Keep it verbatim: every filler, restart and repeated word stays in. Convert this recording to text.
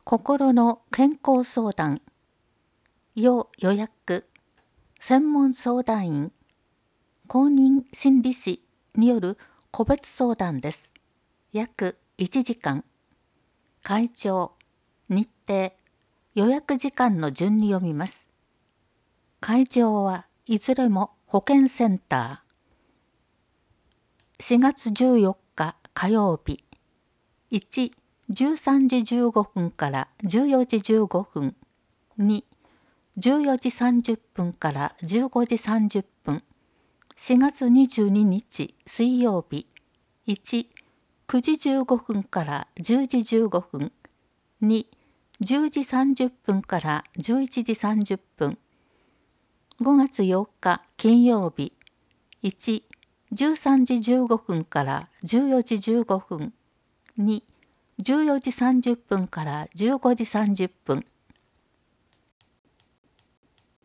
心の健康相談、要予約、専門相談員、公認心理師による個別相談です。約いちじかん。会場、日程、予約時間の順に読みます。会場はいずれも保健センター。しがつじゅうよっか火曜日。いち、じゅうさんじじゅうごふんからじゅうよじじゅうごふん。に、じゅうよじさんじゅっぷんからじゅうごじさんじゅっぷん。しがつにじゅうににち水曜日。いち、くじじゅうごふんからじゅうじじゅうごふん。に、じゅうじさんじゅっぷんからじゅういちじさんじゅっぷん。ごがつよっか金曜日。いち、じゅうさんじじゅうごふんからじゅうよじじゅうごふん。に、じゅうよじさんじゅっぷんからじゅうごじさんじゅっぷん。